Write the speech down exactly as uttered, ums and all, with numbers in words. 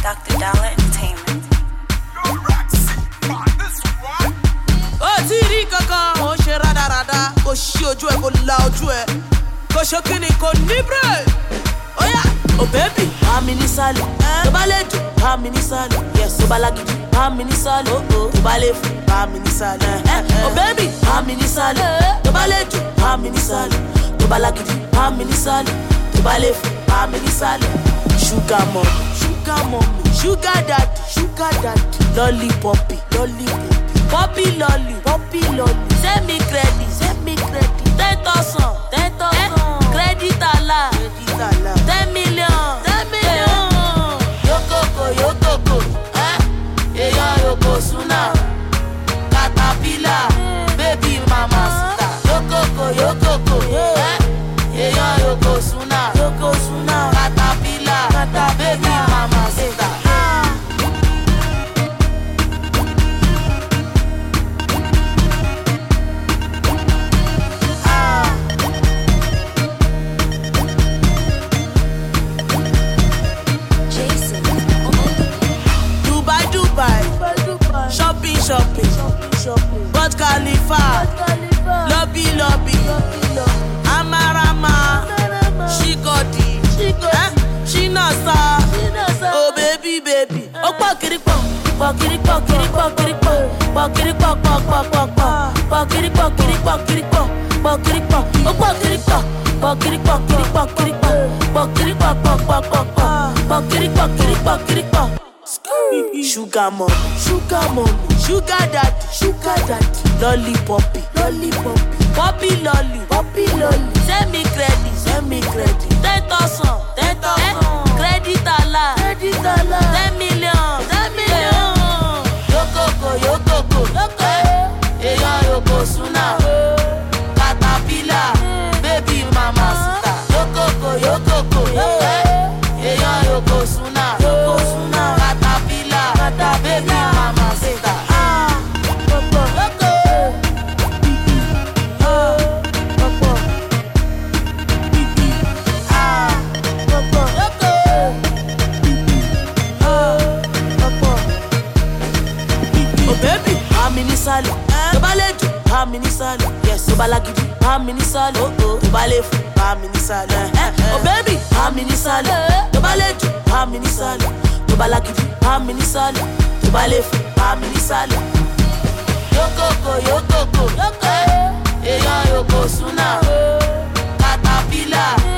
Doctor Dollar Entertainment. Oh, Tiri Kaka, oh, she rada rada, oh, she ojú ẹ, kò la ojú ẹ, kò ṣokini, kò níbre. Oh yeah, oh baby, I'm in Isali, to baledu, I'm in Isali, yes, to balagidi, I'm in Isali, oh oh, to balefu, I'm in Isali, oh baby, I'm in Isali, to baledu, I'm in Isali, to balagidi, I'm in Isali, to balefu, I'm in Isali. Sugar mommy, sugar mommy, sugar daddy, sugar daddy, lollipoppy, lollipoppy. Poppy lolly, poppy lolly. Send me credit, send me credit. Ten thousand, ten thousand. Credit ala, credit ala. Ten million, ten million. Yokoko, yokoko, eh? Eya yoko suna. Caterpillar, baby mama sita. Yokoko, yokoko, eh? Eya yoko suna, yoko suna. Caterpillar, Caterpillar, baby mama sita. Shopping, shopping, shopping. But Khalifa, lobby, lobby, Amarama, Shikodi, she nasa, oh baby, baby. Oh, pokiri pok, pokiri pokiri pokiri pok, pokiri pok pok pok pok pok, pokiri pokiri pokiri pok, pokiri pok, oh pokiri pok, pokiri pokiri pokiri pok, pokiri pok pok pok pok pok, pokiri pokiri pokiri pok. Sugar mommy, sugar mommy, sugar daddy, sugar daddy, lollipoppy, lollipoppy, poppy lolly, poppy lolly. Send me credit, send me credit. Ten thousand, ten thousand. Credit ala, credit ala. Ten million, ten million. Yokoko, yokoko, yoko. Eya yoko suna. Caterpillar, baby mama sita. Yokoko, yokoko, yoko. Eya yoko suna, yoko suna. Baby mama sita. Ah, popo, loco. Ah, popo. Ah, popo, loco. Ah, popo. Oh baby, I'm in Isali. To baledu, I'm in Isali. Yes, to balagidi, I'm in Isali. Oh oh, to balefu, I'm in Isali. Oh baby, I'm in Isali. To baledu, I'm in Isali. To balagidi, I'm in Isali. To balefu, I'm in Isali. Yokoko, yokoko, yoko. Eya yoko suna. Caterpillar.